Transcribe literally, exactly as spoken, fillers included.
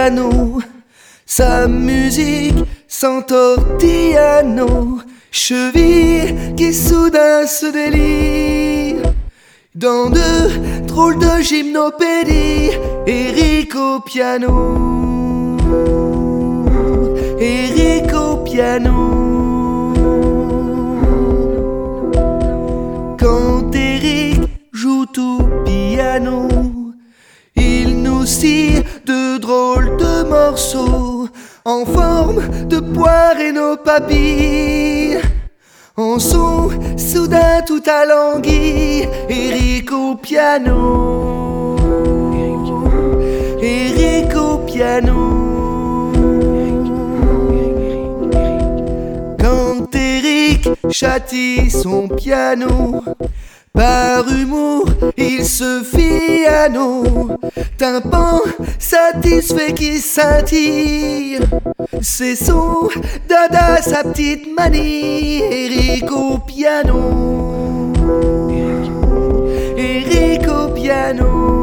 piano, sa musique s'entortille à nos chevilles qui soudain se délient dans de drôles de gymnopédies. Eric au piano, Eric au piano. Quand Eric joue tout piano, il nous scie de drôles de morceaux en forme de poire et nos papilles en son soudain tout alangui. Eric au piano, Eric au piano. Quand Eric châtie son piano, par humour, il se fie à nos tympans satisfaits qui scintillent. C'est son dada, sa petite manie. Eric au piano, Eric au piano.